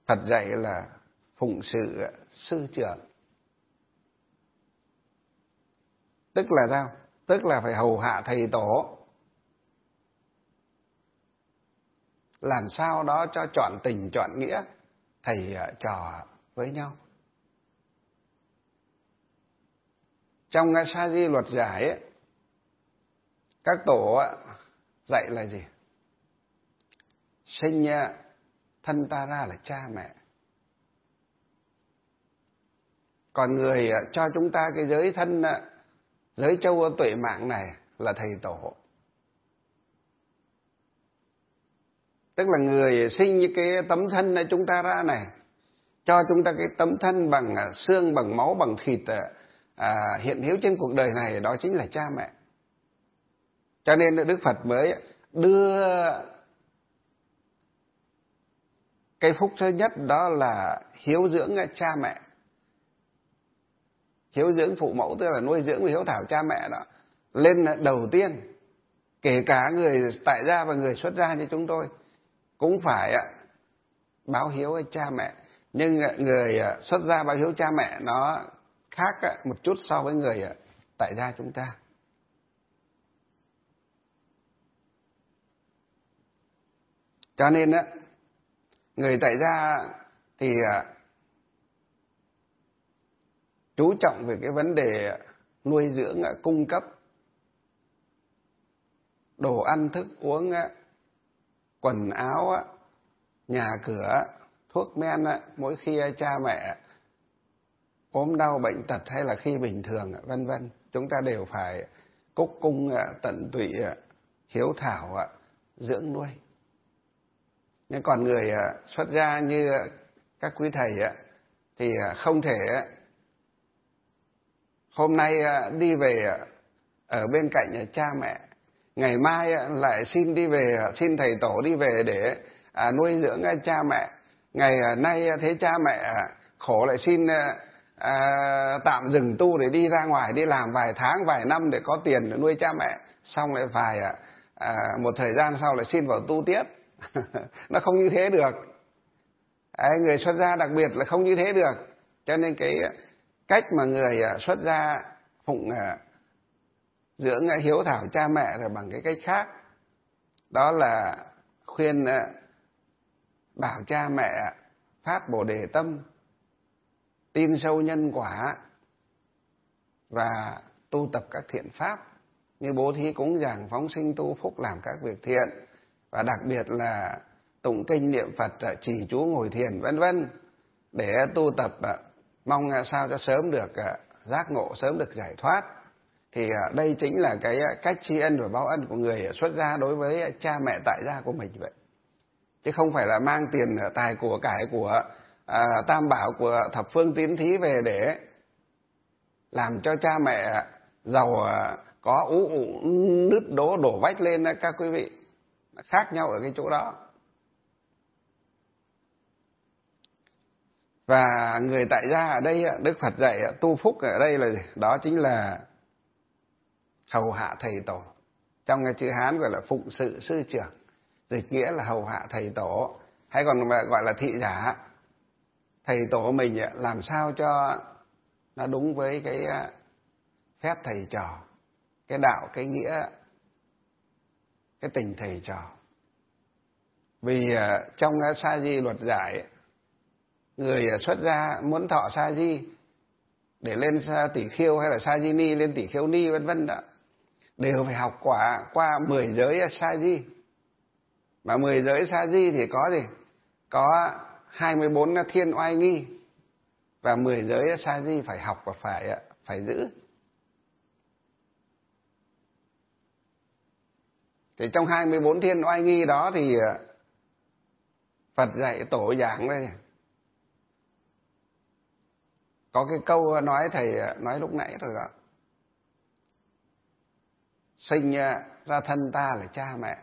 Phật dạy là phụng sự sư trưởng. Tức là sao? Tức là phải hầu hạ thầy tổ, làm sao đó cho trọn tình trọn nghĩa thầy trò với nhau. Trong Sa Di luật giải ấy, các tổ dạy là gì? Sinh thân ta ra là cha mẹ. Còn người cho chúng ta cái giới thân, giới châu tuệ mạng này là thầy tổ. Tức là người sinh như cái tấm thân chúng ta ra này, cho chúng ta cái tấm thân bằng xương, bằng máu, bằng thịt hiện hữu trên cuộc đời này, đó chính là cha mẹ. Cho nên Đức Phật mới đưa cái phúc thứ nhất, đó là hiếu dưỡng cha mẹ. Hiếu dưỡng phụ mẫu tức là nuôi dưỡng và hiếu thảo cha mẹ đó lên đầu tiên. Kể cả người tại gia và người xuất gia như chúng tôi cũng phải báo hiếu với cha mẹ. Nhưng người xuất gia báo hiếu cha mẹ nó khác một chút so với người tại gia chúng ta. Cho nên người tại gia thì chú trọng về cái vấn đề nuôi dưỡng, cung cấp đồ ăn, thức uống, quần áo, nhà cửa, thuốc men. Mỗi khi cha mẹ ốm đau bệnh tật hay là khi bình thường vân vân, chúng ta đều phải cúc cung tận tụy, hiếu thảo dưỡng nuôi. Nhưng còn người xuất gia như các quý thầy thì không thể hôm nay đi về ở bên cạnh cha mẹ, ngày mai lại xin thầy tổ đi về để nuôi dưỡng cha mẹ. Ngày nay thấy cha mẹ khổ lại xin tạm dừng tu để đi ra ngoài đi làm vài tháng vài năm để có tiền để nuôi cha mẹ, xong lại một thời gian sau lại xin vào tu tiếp. Nó không như thế được. Người xuất gia đặc biệt là không như thế được. Cho nên cái cách mà người xuất gia phụng dưỡng hiếu thảo cha mẹ là bằng cái cách khác. Đó là khuyên bảo cha mẹ phát Bồ Đề tâm, tin sâu nhân quả và tu tập các thiện pháp như bố thí cúng dường, phóng sinh tu phúc, làm các việc thiện, và đặc biệt là tụng kinh niệm Phật, trì chú ngồi thiền vân vân, để tu tập mong sao cho sớm được giác ngộ, sớm được giải thoát. Thì đây chính là cái cách tri ân và báo ân của người xuất gia đối với cha mẹ tại gia của mình vậy. Chứ không phải là mang tiền tài của cải của tam bảo, của thập phương tín thí về để làm cho cha mẹ giàu có ú ụ nứt đố đổ vách lên. Các quý vị, khác nhau ở cái chỗ đó. Và người tại gia ở đây, Đức Phật dạy tu phúc ở đây là gì? Đó chính là hầu hạ thầy tổ. Trong cái chữ Hán gọi là phụng sự sư trưởng, dịch nghĩa là hầu hạ thầy tổ, hay còn gọi là thị giả. Thầy tổ mình làm sao cho nó đúng với cái phép thầy trò, cái đạo, cái nghĩa, cái tình thầy trò. Vì trong Sa Di luật giải, người xuất gia muốn thọ Sa Di để lên tỷ khiêu hay là Sa Di ni lên tỷ khiêu ni vân vân đó, đều phải học qua 10 giới Sa Di. Mà 10 giới Sa Di thì có gì? Có 24 thiên oai nghi, và 10 giới Sa Di phải học và phải giữ. Thì trong 24 thiên oai nghi đó thì Phật dạy tổ giảng đây, có cái câu nói thầy nói lúc nãy rồi đó: sinh ra thân ta là cha mẹ,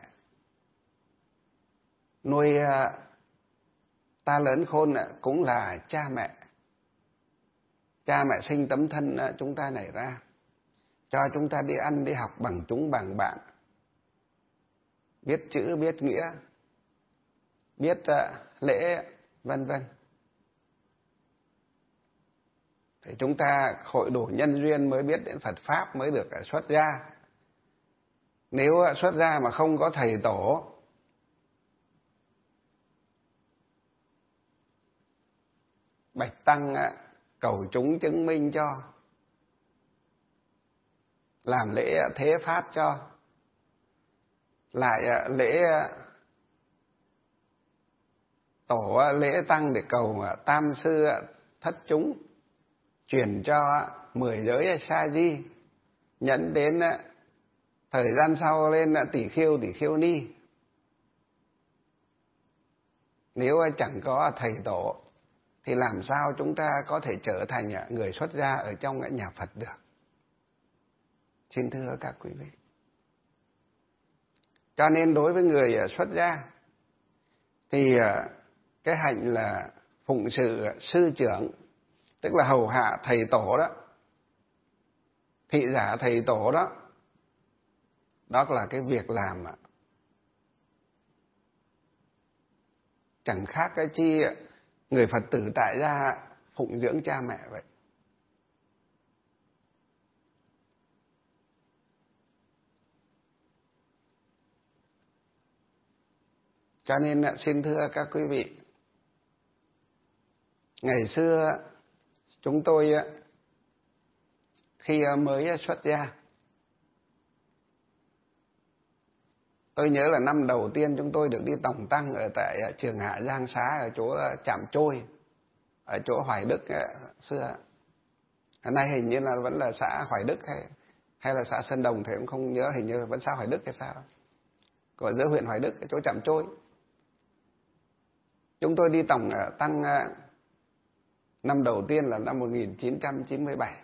nuôi ta lớn khôn cũng là cha mẹ. Cha mẹ sinh tấm thân chúng ta này ra, cho chúng ta đi ăn đi học bằng chúng bằng bạn, biết chữ biết nghĩa, biết lễ vân vân. Thì chúng ta hội đủ nhân duyên mới biết đến Phật Pháp, mới được xuất gia. Nếu xuất gia mà không có thầy tổ, bạch tăng cầu chúng chứng minh cho, làm lễ thế phát cho, lại lễ tổ lễ tăng để cầu tam sư thất chúng, chuyển cho 10 giới sa di, nhẫn đến thời gian sau lên tỷ khiêu ni. Nếu chẳng có thầy tổ thì làm sao chúng ta có thể trở thành người xuất gia ở trong nhà Phật được? Xin thưa các quý vị. Cho nên đối với người xuất gia thì cái hạnh là phụng sự sư trưởng, tức là hầu hạ thầy tổ đó, thị giả thầy tổ đó, đó là cái việc làm chẳng khác cái chi người Phật tử tại gia phụng dưỡng cha mẹ vậy. Cho nên xin thưa các quý vị, ngày xưa chúng tôi khi mới xuất gia, tôi nhớ là năm đầu tiên chúng tôi được đi tổng tăng ở tại trường Hạ Giang Xá, ở chỗ Trạm Trôi, ở chỗ Hoài Đức xưa. Hôm nay hình như là vẫn là xã Hoài Đức hay là xã Sơn Đồng thì cũng không nhớ, hình như vẫn xã Hoài Đức hay sao. Còn giữa huyện Hoài Đức, ở chỗ Trạm Trôi. Chúng tôi đi tổng tăng năm đầu tiên là năm 1997.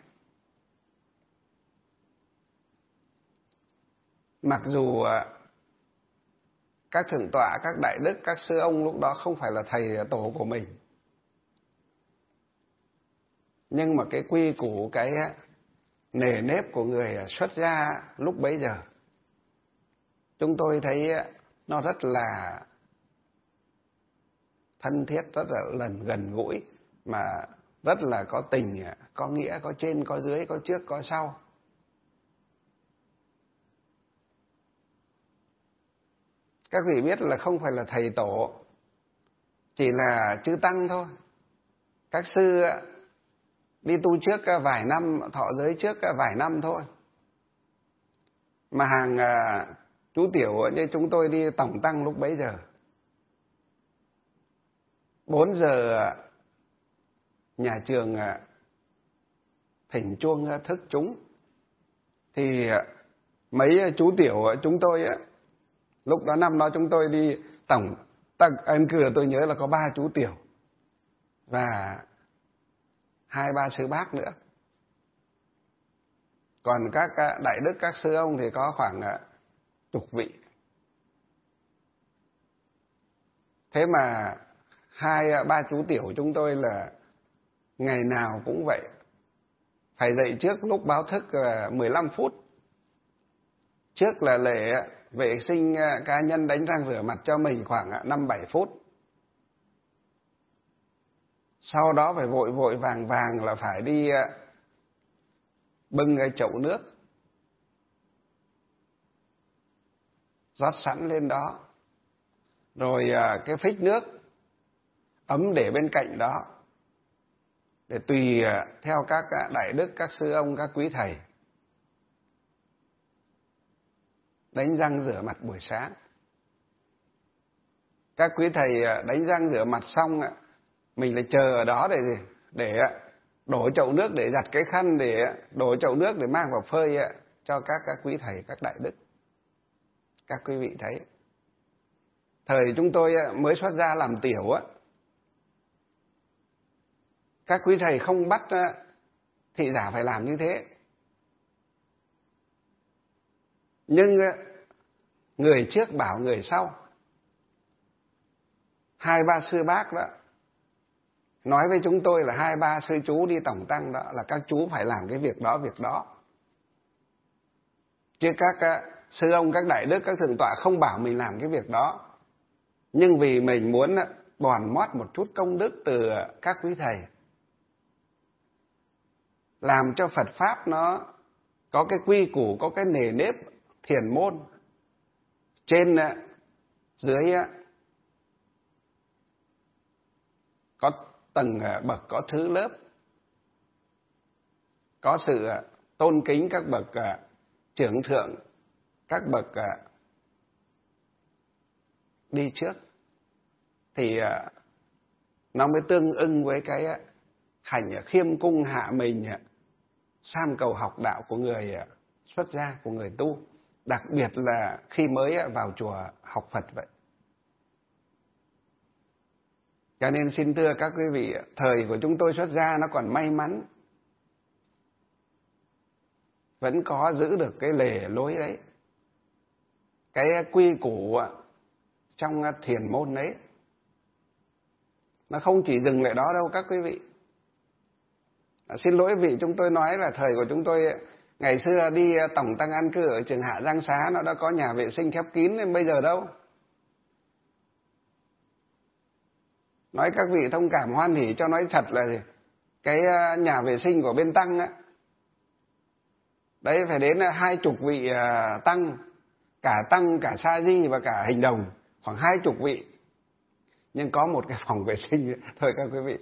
Mặc dù các thượng tọa, các đại đức, các sư ông lúc đó không phải là thầy tổ của mình, nhưng mà cái quy củ, cái nề nếp của người xuất gia lúc bấy giờ, chúng tôi thấy nó rất là thân thiết, rất là gần gũi, mà rất là có tình, có nghĩa, có trên, có dưới, có trước, có sau. Các vị biết là không phải là thầy tổ, chỉ là chư tăng thôi. Các sư đi tu trước vài năm, thọ giới trước vài năm thôi. Mà hàng chú tiểu như chúng tôi đi tổng tăng lúc bấy giờ, 4 giờ nhà trường thỉnh chuông thức chúng, thì mấy chú tiểu chúng tôi lúc đó năm đó chúng tôi đi tổng tăng An Cửa, tôi nhớ là có 3 chú tiểu và 2-3 sư bác nữa. Còn các đại đức, các sư ông thì có khoảng chục vị. Thế mà 2-3 chú tiểu chúng tôi là ngày nào cũng vậy, phải dậy trước lúc báo thức 15 phút. Trước là lễ vệ sinh cá nhân, đánh răng rửa mặt cho mình khoảng 5-7 phút. Sau đó phải vội vàng là phải đi bưng cái chậu nước rót sẵn lên đó, rồi cái phích nước ấm để bên cạnh đó, để tùy theo các đại đức, các sư ông, các quý thầy đánh răng rửa mặt buổi sáng. Các quý thầy đánh răng rửa mặt xong, mình lại chờ ở đó để đổ chậu nước, để giặt cái khăn, để đổ chậu nước để mang vào phơi cho các quý thầy, các đại đức. Các quý vị thấy, thời chúng tôi mới xuất gia làm tiểu, các quý thầy không bắt thị giả phải làm như thế. Nhưng người trước bảo người sau, 2-3 sư bác đó nói với chúng tôi là 2-3 sư chú đi tổng tăng đó là các chú phải làm cái việc đó. Chứ các sư ông, các đại đức, các thượng tọa không bảo mình làm cái việc đó. Nhưng vì mình muốn bòn mót một chút công đức từ các quý thầy, làm cho Phật Pháp nó có cái quy củ, có cái nề nếp thiền môn, trên dưới có tầng bậc, có thứ lớp, có sự tôn kính các bậc trưởng thượng, các bậc đi trước, thì nó mới tương ưng với cái hành khiêm cung hạ mình, sam cầu học đạo của người xuất gia, của người tu, đặc biệt là khi mới vào chùa học Phật vậy. Cho nên xin thưa các quý vị, thời của chúng tôi xuất gia nó còn may mắn, vẫn có giữ được cái lề lối đấy, cái quy củ trong thiền môn đấy. Nó không chỉ dừng lại đó đâu các quý vị. Xin lỗi vị, chúng tôi nói là thời của chúng tôi ngày xưa đi tổng tăng an cư ở trường Hạ Giang Xá, nó đã có nhà vệ sinh khép kín, nên bây giờ đâu. Nói các vị thông cảm hoan hỉ cho nói thật là gì? Cái nhà vệ sinh của bên tăng á, đấy phải đến 20 vị tăng, cả sa di và cả hành đồng, khoảng 20 vị. Nhưng có một cái phòng vệ sinh thôi các quý vị.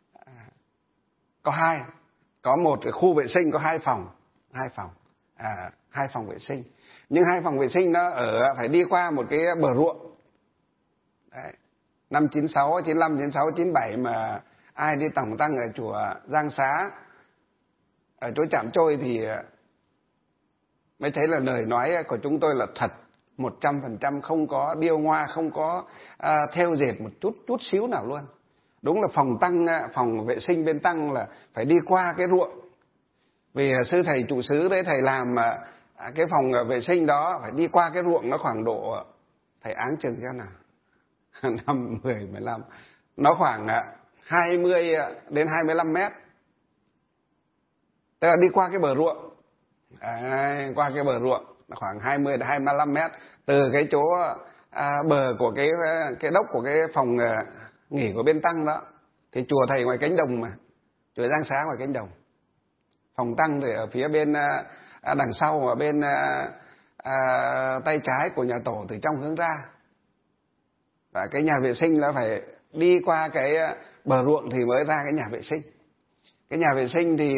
Có một cái khu vệ sinh có hai phòng, hai phòng vệ sinh. Nhưng hai phòng vệ sinh nó phải đi qua một cái bờ ruộng. Đấy. Năm 96, 95, 96, 97 mà ai đi tổng tăng ở chùa Giang Xá, ở chỗ Trạm Trôi thì mới thấy là lời nói của chúng tôi là thật, 100%, không có điêu ngoa, không có thêu dệt một chút xíu nào luôn. Đúng là phòng vệ sinh bên tăng là phải đi qua cái ruộng. Vì sư thầy trụ xứ đấy, thầy làm cái phòng vệ sinh đó phải đi qua cái ruộng, nó khoảng độ, thầy áng chừng cho nào, 5, 10, 15, nó khoảng 20 đến 25 mét. Tức là đi qua cái bờ ruộng, qua cái bờ ruộng khoảng 20 đến 25 mét từ cái chỗ bờ của cái đốc của cái phòng nghỉ của bên tăng đó. Thì chùa thầy ngoài cánh đồng mà, chùa Giang Xá ngoài cánh đồng, phòng tăng thì ở phía bên đằng sau, ở bên tay trái của nhà tổ từ trong hướng ra. Và cái nhà vệ sinh là phải đi qua cái bờ ruộng thì mới ra cái nhà vệ sinh. Cái nhà vệ sinh thì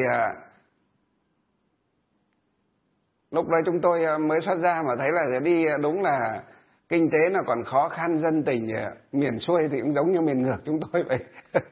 lúc đó chúng tôi mới xuất ra mà thấy là đi đúng là kinh tế nó còn khó khăn, dân tình miền xuôi thì cũng giống như miền ngược chúng tôi vậy.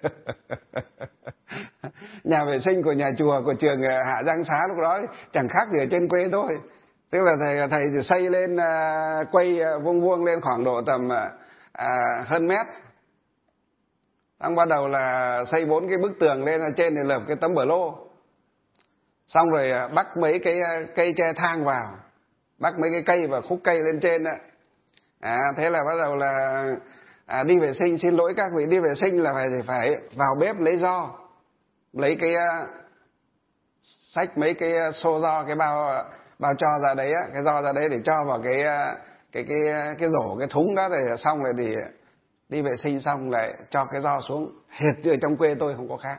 Nhà vệ sinh của nhà chùa, của trường Hạ Giang Xá lúc đó chẳng khác gì ở trên quê thôi. Tức là thầy thì xây lên, quay vuông vuông lên khoảng độ tầm hơn mét. Xong bắt đầu là xây 4 cái bức tường lên, ở trên thì lợp cái tấm bờ lô. Xong rồi bắt mấy cái cây tre thang vào, bắt mấy cái cây và khúc cây lên trên đó. Thế là bắt đầu là đi vệ sinh. Xin lỗi các vị, đi vệ sinh là phải vào bếp lấy ro, lấy cái xách mấy cái xô ro, cái bao cho ra đấy á, cái ro ra đấy để cho vào cái rổ, cái thúng đó. Rồi xong rồi thì đi vệ sinh xong lại cho cái ro xuống. Hệt như ở trong quê tôi không có khác.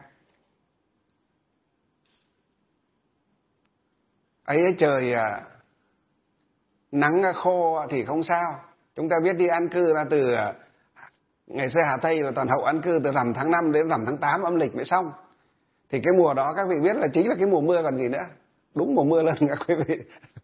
Ấy trời nắng khô thì không sao. Chúng ta biết đi an cư là từ ngày xưa Hà Tây là toàn hậu an cư từ rằm tháng 5 đến rằm tháng 8 âm lịch mới xong. Thì cái mùa đó các vị biết là chính là cái mùa mưa còn gì nữa. Đúng mùa mưa luôn các quý vị.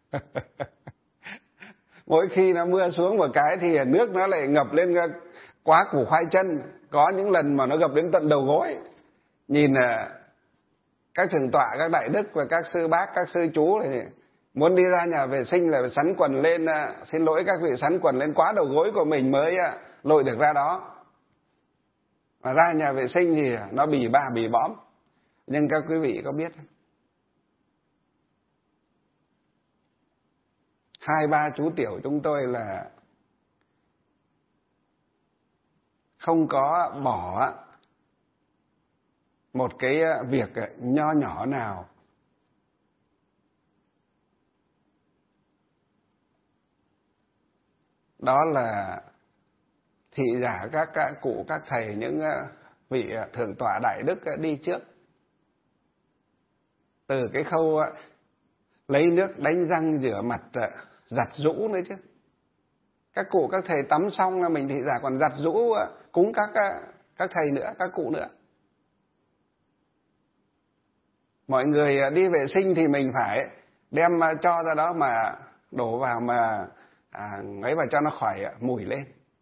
Mỗi khi nó mưa xuống một cái thì nước nó lại ngập lên quá củ khoai chân. Có những lần mà nó ngập đến tận đầu gối. Nhìn các thượng tọa, các đại đức và các sư bác, các sư chú thì muốn đi ra nhà vệ sinh là phải sắn quần lên, xin lỗi các vị, sắn quần lên quá đầu gối của mình mới lội được ra đó. Mà ra nhà vệ sinh thì nó bì ba bì bõm. Nhưng các quý vị có biết không? 2-3 chú tiểu chúng tôi là không có bỏ một cái việc nho nhỏ nào đó là thị giả các cụ, các thầy, những vị thượng tọa đại đức đi trước. Từ cái khâu lấy nước đánh răng, rửa mặt, giặt giũ nữa chứ. Các cụ các thầy tắm xong là mình thị giả còn giặt giũ cúng các thầy nữa, các cụ nữa. Mọi người đi vệ sinh thì mình phải đem cho ra đó mà đổ vào mà ấy vào cho nó khỏi mùi lên.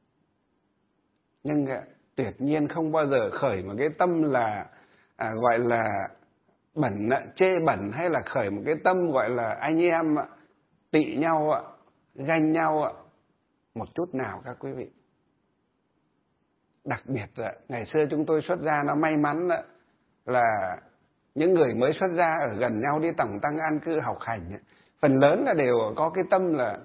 Nhưng tuyệt nhiên không bao giờ khởi một cái tâm là gọi là bẩn, chê bẩn, hay là khởi một cái tâm gọi là anh em tị nhau, ganh nhau một chút nào các quý vị. Đặc biệt là ngày xưa chúng tôi xuất gia nó may mắn là những người mới xuất gia ở gần nhau đi tổng tăng an cư học hành, phần lớn là đều có cái tâm là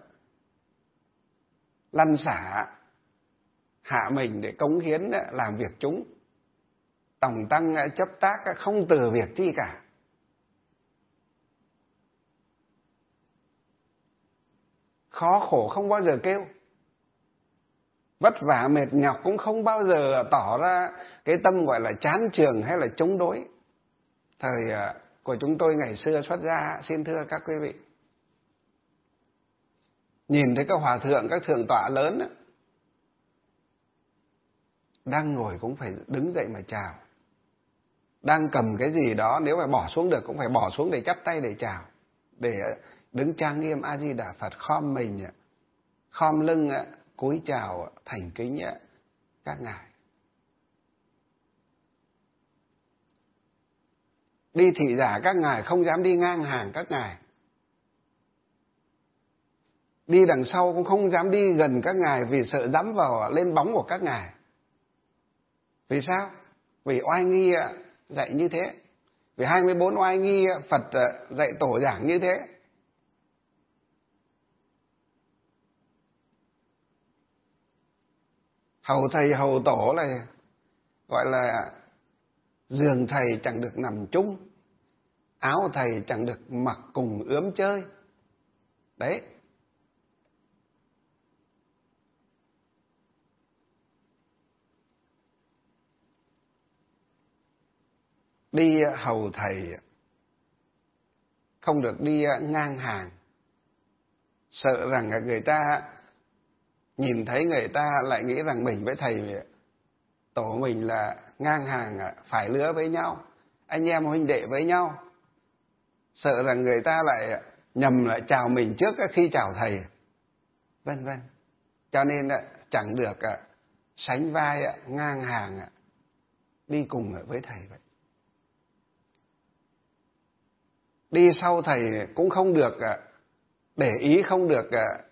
lăn xả hạ mình để cống hiến làm việc chúng. Tổng tăng chấp tác không từ việc chi cả. Khó khổ không bao giờ kêu, vất vả mệt nhọc cũng không bao giờ tỏ ra cái tâm gọi là chán chường hay là chống đối. Thời của chúng tôi ngày xưa xuất gia, xin thưa các quý vị, nhìn thấy các hòa thượng, các thượng tọa lớn đang ngồi cũng phải đứng dậy mà chào. Đang cầm cái gì đó nếu mà bỏ xuống được cũng phải bỏ xuống để chắp tay để chào, để đứng trang nghiêm A Di Đà Phật, khom mình, khom lưng, cúi chào thành kính các ngài. Đi thị giả các ngài không dám đi ngang hàng các ngài. Đi đằng sau cũng không dám đi gần các ngài vì sợ dẫm vào lên bóng của các ngài. Vì sao? Vì oai nghi dạy như thế. Vì 24 oai nghi Phật dạy tổ giảng như thế. Hầu thầy hầu tổ là gọi là giường thầy chẳng được nằm chung, áo thầy chẳng được mặc cùng ướm chơi. Đấy. Đi hầu thầy không được đi ngang hàng, sợ rằng người ta nhìn thấy người ta lại nghĩ rằng mình với thầy tổ mình là ngang hàng, phải lứa với nhau, anh em huynh đệ với nhau. Sợ rằng người ta lại nhầm lại chào mình trước khi chào thầy, vân vân. Cho nên chẳng được sánh vai ngang hàng đi cùng với thầy vậy. Đi sau thầy cũng không được để ý, không được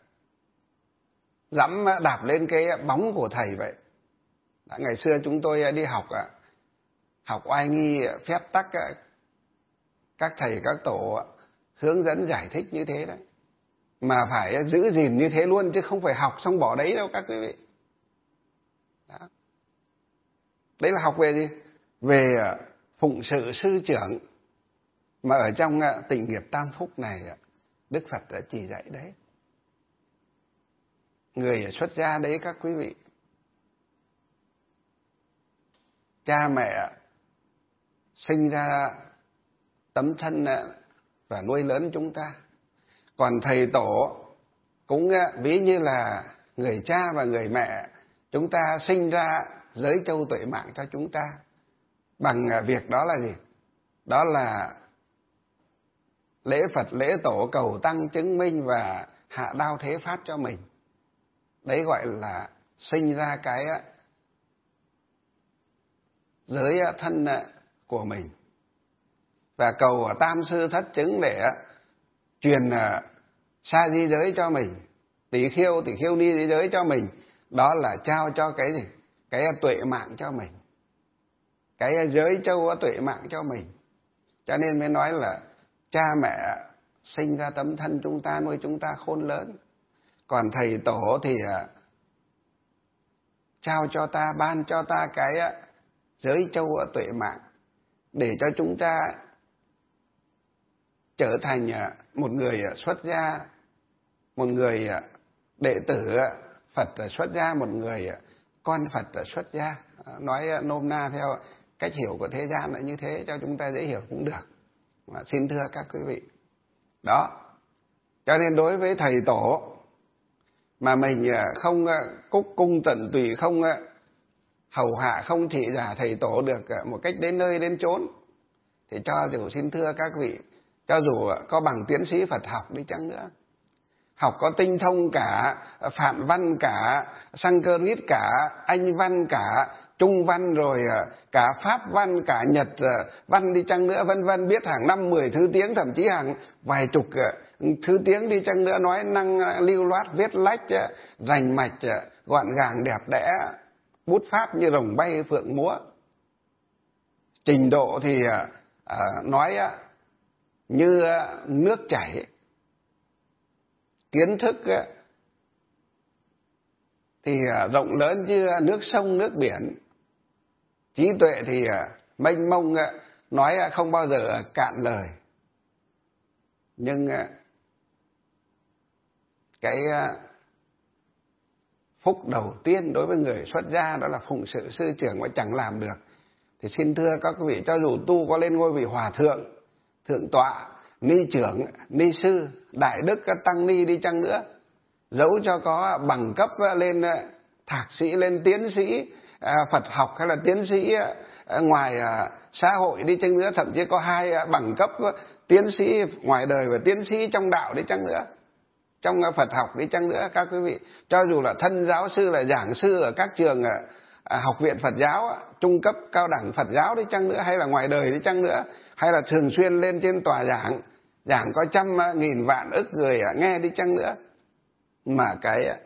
dẫm đạp lên cái bóng của thầy vậy. Ngày xưa chúng tôi đi học oai nghi phép tắc, các thầy các tổ hướng dẫn giải thích như thế đấy. Mà phải giữ gìn như thế luôn, chứ không phải học xong bỏ đấy đâu các quý vị. Đó. Đấy là học về gì? Về phụng sự sư trưởng. Mà ở trong Tịnh Nghiệp Tam Phúc này Đức Phật đã chỉ dạy đấy. Người xuất gia đấy các quý vị, cha mẹ sinh ra tấm thân và nuôi lớn chúng ta. Còn thầy tổ cũng ví như là người cha và người mẹ chúng ta sinh ra giới châu tuệ mạng cho chúng ta. Bằng việc đó là gì? Đó là lễ Phật, lễ tổ, cầu tăng chứng minh và hạ đao thế phát cho mình. Đấy gọi là sinh ra cái giới thân của mình. Và cầu tam sư thất chứng để truyền sa di giới cho mình, tỷ khiêu ni di giới cho mình. Đó là trao cho cái gì? Cái tuệ mạng cho mình, cái giới châu tuệ mạng cho mình. Cho nên mới nói là cha mẹ sinh ra tấm thân chúng ta, nuôi chúng ta khôn lớn. Còn thầy tổ thì trao cho ta, ban cho ta cái giới châu tuệ mạng để cho chúng ta trở thành một người xuất gia, một người đệ tử Phật xuất gia, một người con Phật xuất gia. Nói nôm na theo cách hiểu của thế gian là như thế, cho chúng ta dễ hiểu cũng được. Xin thưa các quý vị, đó, cho nên đối với thầy tổ mà mình không cúc cung tận tụy, không hầu hạ, không chỉ giả thầy tổ được một cách đến nơi đến chốn, thì cho dù, xin thưa các vị, cho dù có bằng tiến sĩ Phật học đi chăng nữa, học có tinh thông cả, Phạm văn cả, Sanskrit cả, Anh văn cả, Trung văn, rồi cả Pháp văn, cả Nhật văn đi chăng nữa, vân vân, biết hàng 5-10 thứ tiếng, thậm chí hàng vài chục thứ tiếng đi chăng nữa, nói năng lưu loát, viết lách rành mạch, gọn gàng, đẹp đẽ, bút pháp như rồng bay phượng múa. Trình độ thì nói như nước chảy, kiến thức thì rộng lớn như nước sông nước biển, trí tuệ thì mênh mông, nói không bao giờ cạn lời. Nhưng cái phúc đầu tiên đối với người xuất gia đó là phụng sự sư trưởng mà chẳng làm được, thì xin thưa các quý vị, cho dù tu có lên ngôi vị hòa thượng, thượng tọa, ni trưởng, ni sư, đại đức, tăng ni đi chăng nữa, dẫu cho có bằng cấp lên thạc sĩ, lên tiến sĩ Phật học, hay là tiến sĩ ngoài xã hội đi chăng nữa, thậm chí có 2 bằng cấp tiến sĩ ngoài đời và tiến sĩ trong đạo đi chăng nữa, trong Phật học đi chăng nữa, các quý vị, cho dù là thân giáo sư, là giảng sư ở các trường học viện Phật giáo, trung cấp cao đẳng Phật giáo đi chăng nữa, hay là ngoài đời đi chăng nữa, hay là thường xuyên lên trên tòa giảng có trăm nghìn vạn ức người nghe đi chăng nữa, mà cái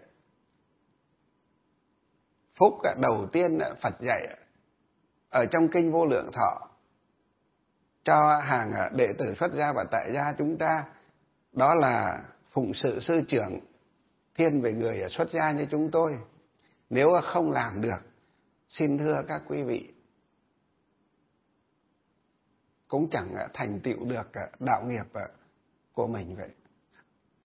phúc đầu tiên Phật dạy ở trong kinh Vô Lượng Thọ cho hàng đệ tử xuất gia và tại gia chúng ta, đó là phụng sự sư trưởng, thiên về người xuất gia như chúng tôi. Nếu không làm được, xin thưa các quý vị, cũng chẳng thành tựu được đạo nghiệp của mình vậy.